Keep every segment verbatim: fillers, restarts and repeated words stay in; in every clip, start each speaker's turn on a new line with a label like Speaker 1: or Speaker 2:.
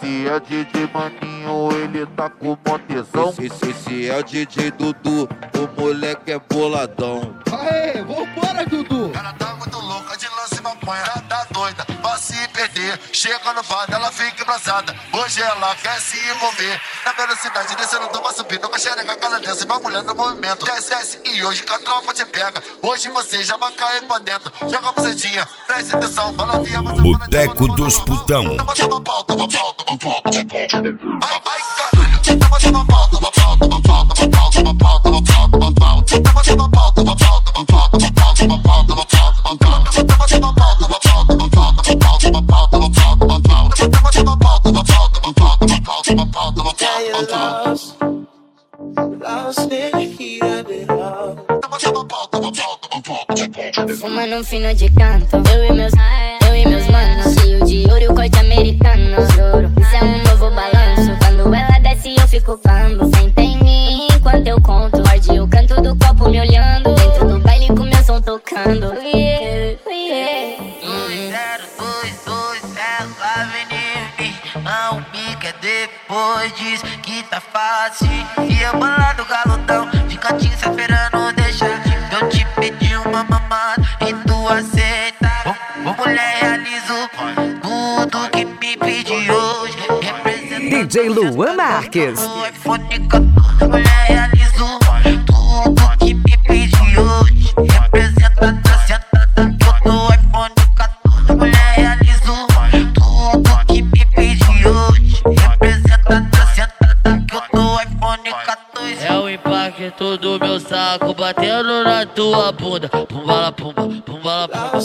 Speaker 1: esse é D J Maninho, ele tá com mó tesão.
Speaker 2: Esse, esse é o D J Dudu, o moleque é boladão.
Speaker 3: Aê, vambora, Dudu!
Speaker 4: Ela tá muito louca de lance e maconha, ela tá doida pra se perder. Chega no bar, ela fica embrasada. Hoje ela quer se envolver. Na velocidade descendo, toma subindo com a xereca, cada dança e vai mulher no movimento. Desce, desce e hoje que a tropa te pega. Hoje você já vai cair pra dentro. Joga a bucetinha, presta atenção, balanceia.
Speaker 5: Boteco dos Putão.
Speaker 4: Toma, toma pau, toma pau, toma pau, toma pau. Ai, ai, caralho. Toma, toma pau, toma pau, toma pau, toma pau, toma pau, toma pau, toma pau. Toma, toma pau, toma pau, toma pau, toma pau, toma pau, toma pau, toma pau. Toma, toma pau, toma pau, toma pau, toma pau, toma pau, toma pau, toma pau. Toma, toma pau, toma pau, toma pau, toma pau, toma pau, toma pau.
Speaker 6: Lost in the heat of it all.
Speaker 4: Toma, toma pau, toma pau, toma pau, toma pau.
Speaker 7: Fumando um fino de canto, eu e meus, eu e meus manos, cheio de ouro e o corte americano. Juro, isso é um novo balanço. Quando ela desce eu fico pando. Senta em mim enquanto eu conto. Morde o canto do copo me olhando. Dentro do baile com meu som tocando. Yeah, yeah.
Speaker 8: dois zero dois dois, ela vem em mim. Não pica depois diz que tá fácil. E eu bolado galudão, de cantinho se esperando deixar. Eu te pedi uma mamada e tu aceita. Ô mulher, realizo tudo que me pedi hoje.
Speaker 9: D J Luan Marques.
Speaker 8: Mulher, realizo tudo que me pedi hoje. Representa sentada que eu tô iPhone quatorze. Mulher, realizo tudo que me pedi hoje. Representa sentada que eu tô iPhone quatorze. É o impacto do meu saco batendo na tua bunda. Pumbala pumba, pumbala pumba,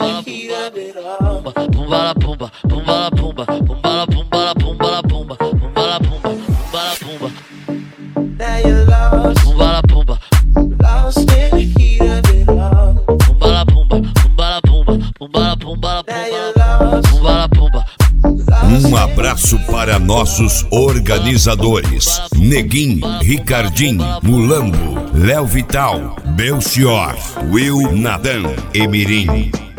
Speaker 8: pumbala pumba, pumbala pumba, pumbala pumba, pumbala pumbala pumba, pumbala pumba, pumbala pumba.
Speaker 6: Now you're lost,
Speaker 8: Pumbala pumba,
Speaker 6: lost in the heat of it all.
Speaker 8: pumbala pumba, pumbala pumba, pumbala pumbala
Speaker 6: Now you're
Speaker 8: pumbala
Speaker 6: lost,
Speaker 8: pumbala pumba.
Speaker 5: Um abraço para nossos organizadores: Neguim, Ricardinho, Mulambo, Léo Vital, Belchior, Will Nadan, Emirim.